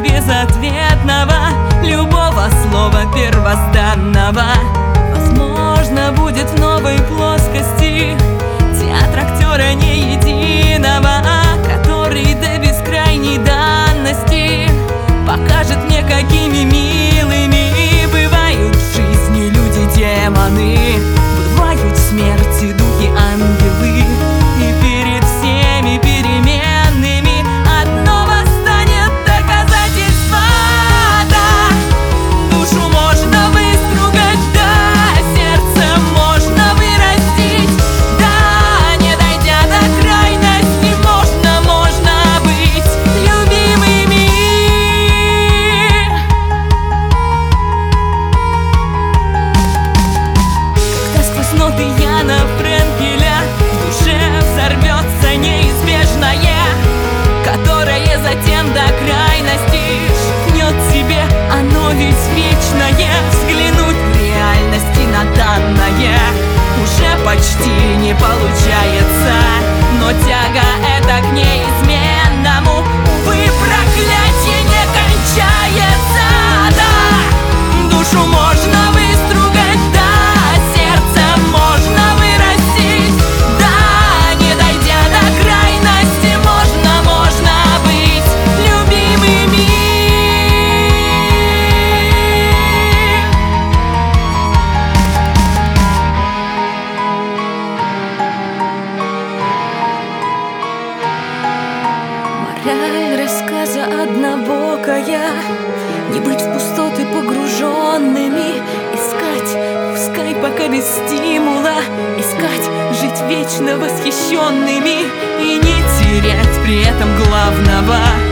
безответного, любого слова первозданного. Возможно, будет в новой плоскости театр актера не единого, который до бескрайней данности покажет мне, какими милыми бывают в жизни люди-демоны, бывают в смерти духи-ангелы. И перед всеми переменными одно восстанет доказательство. Да, душу можно выстругать, да, сердце можно вырастить, да, не дойдя до крайности, можно быть любимыми. Когда сквозь ноты Яна Френкеля в душе взорвется неизбежное, которое затем до крайности шепнет тебе: оно ведь вечное. Взглянуть в реальности на данное уже почти не получается, но тяга эта к неизменному, увы, проклятие не кончается. Да, душу можно выстругать, да, сердце можно вырастить, да, не дойдя до крайности, можно быть любимыми. Мораль рассказа однобокая: не быть в пустоты погруженными, искать, пускай пока без стимула, искать, жить вечно восхищенными и не терять при этом главного.